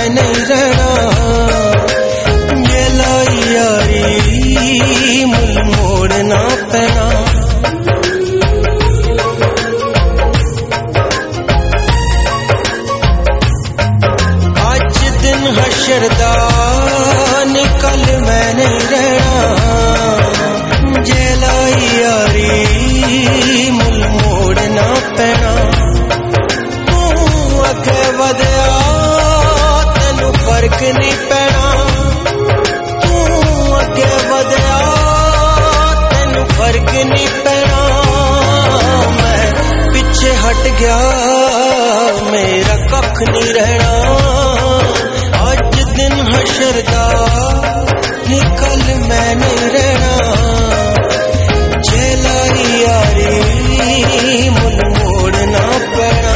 मैं नहीं रहना, ये लाई यारी मुल मोड़ना पैना। आज दिन हशर दा निकल मैं नहीं रहना, ये लाई यारी मुल मोड़ना पैना। तू अगे वधया तेनू फर्क नहीं पैना, तू अगे वधया तेनू फर्क नहीं पैना। मैं पीछे हट गया मेरा कख नहीं रहना, आज दिन हशर दा निकल मैं नहीं रहना, जेलाई यारी मुल मोड़ना पैना।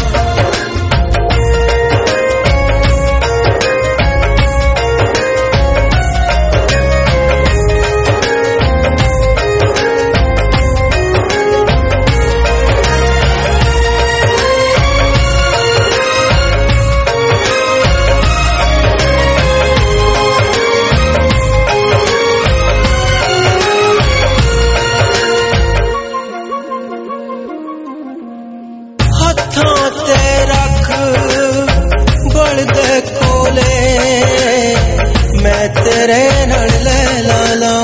हथां ते रख बड़दे कोले, मैं तेरे नाल लै लाला।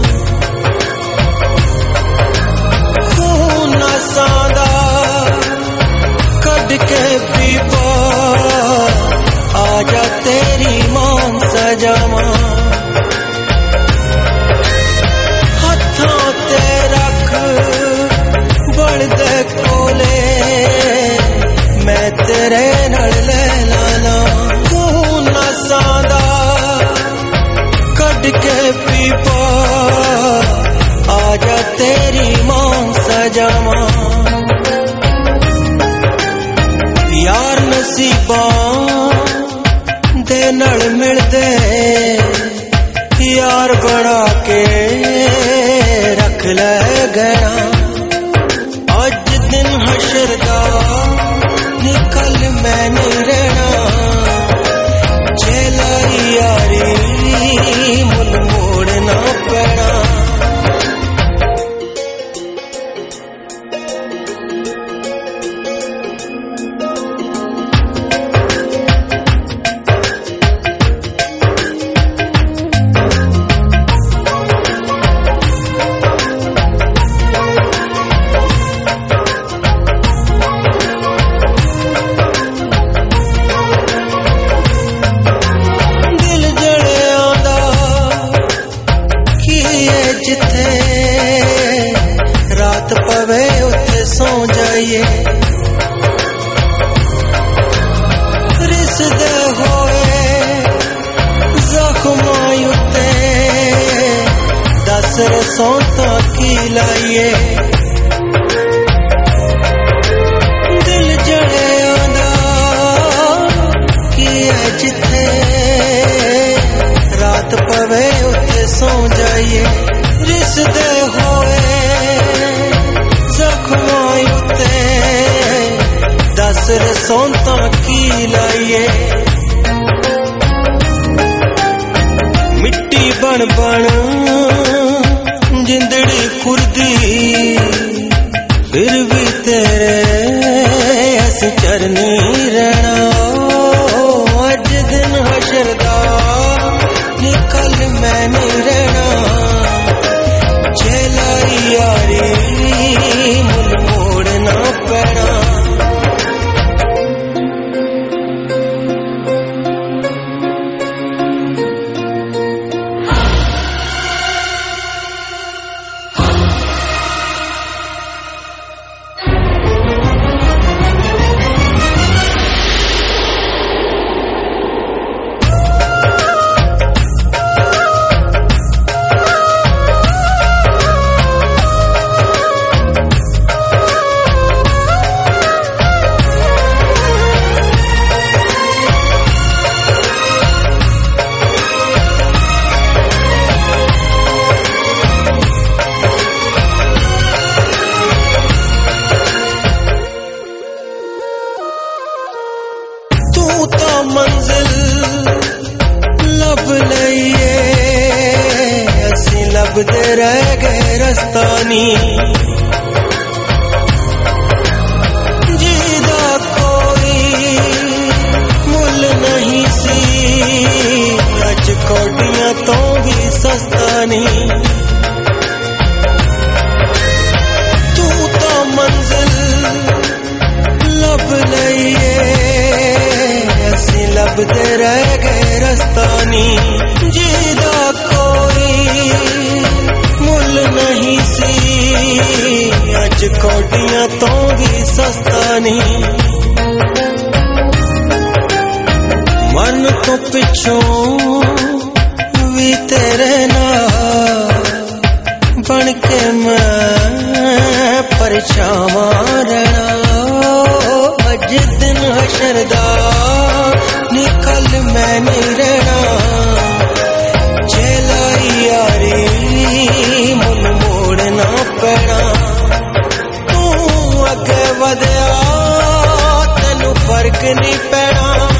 खून नसां दा कढ के पीवा, आजा तेरी मान सजावां। हथां ते रख बड़दे कोले, मैं तेरे नाल लै लाला। खून नसां दा कढ के पीवा, आजा तेरी मान सजावां। यार नसीबां दे नाल मिलदे, यार बना के रख लै गहना। आज दिन हशर दा निकल मैं नहीं रहना, जेलाई यारी मुल मोड़ना पैना। जिथे रात पवे उथे सो जाइए, रिसदे होए जख्मां उते दस रसों तो की लाइए। दिल जड़े आंदा की है जिथे रात पवे उथे सो जाइए, रिसदे होए जख्मां उते दस रसों तो की लाइए। मिट्टी बन बन जिंदड़ी खुरदी, फिर भी तेरे अस चरनी रहना। अज दिन हशर दा निकल मैं नहीं रहना, जेलाई यारी मुल मोड़ना पैना। मंजिल लब लईए असी लभदे रह गए रस्ता नी जीदा कोई मुल नहीं सी अज कौडियां तो भी सस्ता नहीं तू तो मंजिल लब लईए असी लभदे रह गए रस्ता नी जीदा कोई मुल नहीं सी अज कौडियां तो भी सस्ता नहीं मन तो पिछों भी तेरे नाल बन के मैं परछावां रहना अज दिन हशर दा निकल मैं नहीं रहना चलाई यारी मुल मोड़ना पैना तू अगे वधया तेनू फर्क नहीं पैना